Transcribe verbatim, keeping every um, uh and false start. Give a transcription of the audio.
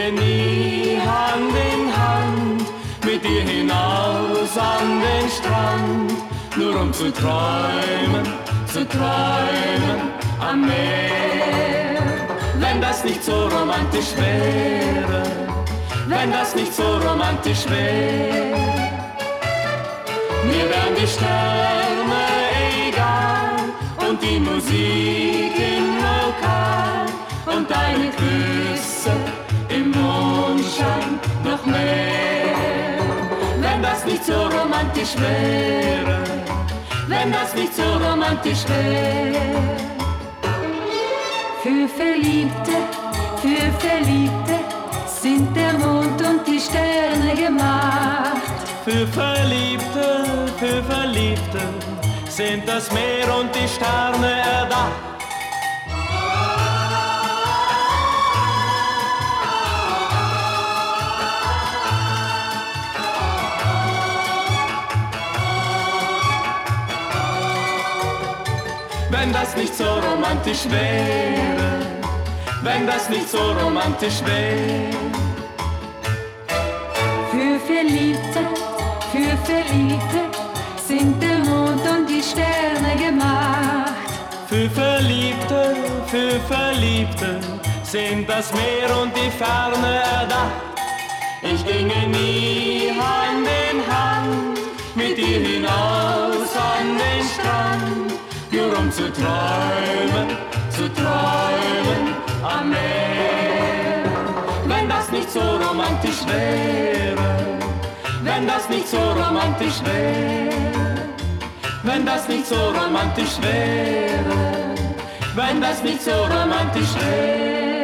ginge nie Hand in Hand mit dir hinaus an den Strand, nur um zu träumen, zu träumen am Meer. Wenn das nicht so romantisch wäre, wenn das nicht so romantisch wäre, mir wären die Sterne egal und die Musik im Lokal und deine Küsse im Mondschein noch mehr. Wenn das nicht so romantisch wäre, wenn das nicht so romantisch wäre. Für Verliebte, für Verliebte sind der Mond und die Sterne gemacht. Für Verliebte, für Verliebte sind das Meer und die Sterne erdacht. Wenn das nicht so romantisch wäre, wenn das nicht so romantisch wäre. Für Verliebte, für Verliebte sind der Mond und die Sterne gemacht. Für Verliebte, für Verliebte sind das Meer und die Ferne erdacht. Ich ginge nie Hand in Hand mit dir hinaus an den Strand, nur um zu träumen, zu träumen am Meer. Wenn das nicht so romantisch wäre, wenn das nicht so romantisch wäre, wenn das nicht so romantisch wäre, wenn das nicht so romantisch wäre.